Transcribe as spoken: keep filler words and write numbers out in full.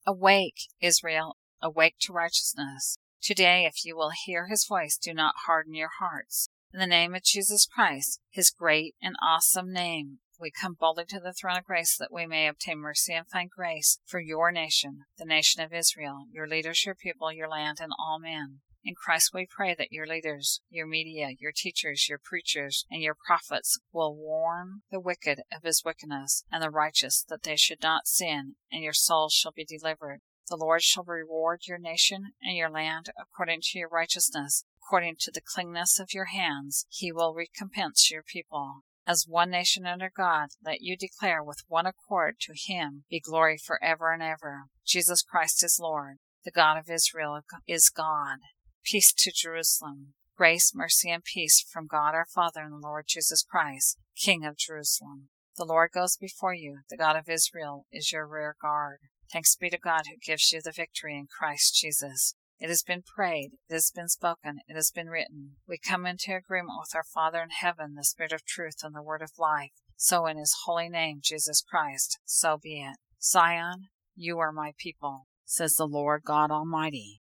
Awake, Israel, awake to righteousness. Today, if you will hear his voice, do not harden your hearts. In the name of Jesus Christ, his great and awesome name, we come boldly to the throne of grace that we may obtain mercy and find grace for your nation, the nation of Israel, your leaders, your people, your land, and all men. In Christ we pray that your leaders, your media, your teachers, your preachers, and your prophets will warn the wicked of his wickedness, and the righteous that they should not sin, and your souls shall be delivered. The Lord shall reward your nation and your land according to your righteousness, according to the cleanness of your hands. He will recompense your people. As one nation under God, let you declare with one accord, to him be glory forever and ever. Jesus Christ is Lord. The God of Israel is God. Peace to Jerusalem. Grace, mercy, and peace from God our Father and the Lord Jesus Christ, King of Jerusalem. The Lord goes before you. The God of Israel is your rear guard. Thanks be to God who gives you the victory in Christ Jesus. It has been prayed, it has been spoken, it has been written. We come into agreement with our Father in heaven, the Spirit of truth and the Word of life. So in his holy name, Jesus Christ, so be it. Zion, you are my people, says the Lord God Almighty.